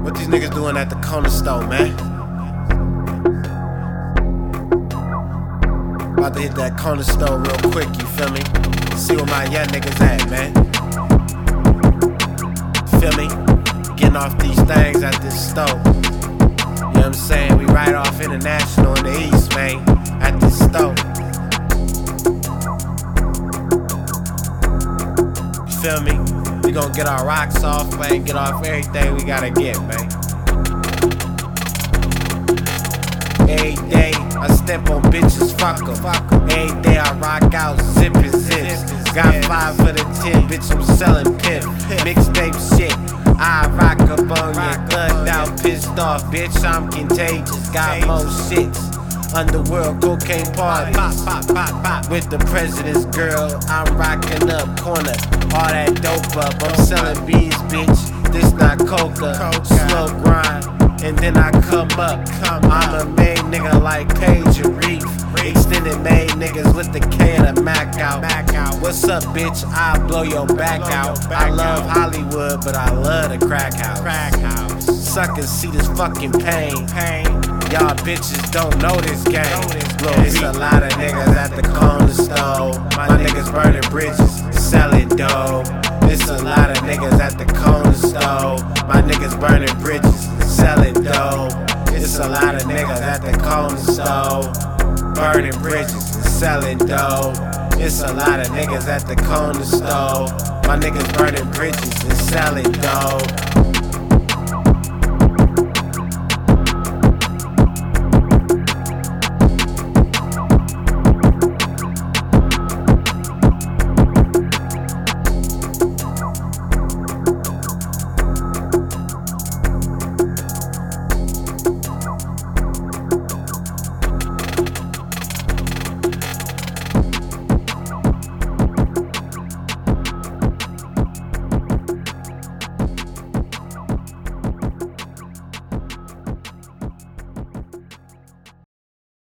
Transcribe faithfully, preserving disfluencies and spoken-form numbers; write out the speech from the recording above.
What these niggas doing at the corner store, man? About to hit that corner store real quick, you feel me? See where my young niggas at, man. Feel me? Getting off these things at this store. You know what I'm saying? We right off International in the East, man. At this store. You feel me? We gon' get our rocks off, man. Get off everything we gotta get, man. Every day I step on bitches, fuck em. Every day I rock out zippin' zips. Got five for the ten, bitch, I'm selling pimp. Mixtape shit, I rock up on you. Thugged out, pissed off, bitch, I'm contagious. Got more shits. Underworld cocaine parties with the president's girl. I'm rocking up corner, all that dope up. I'm selling bees, bitch. This not coca, slow grind, and then I come up. I'm a main nigga like Page and Reef. Extended main niggas with the K and the Mac out. What's up, bitch? I blow your back out. I love Hollywood, but I love the crack house. Suckers see this fucking pain. Y'all bitches don't know this game. It's a lot of niggas at the corner store. My niggas burning bridges, selling dope. It's a lot of niggas at the corner store. My niggas burning bridges, selling dope. It's a lot of niggas at the corner store, burning bridges and selling dope. It's a lot of niggas at the corner store. My niggas burning bridges and selling dope.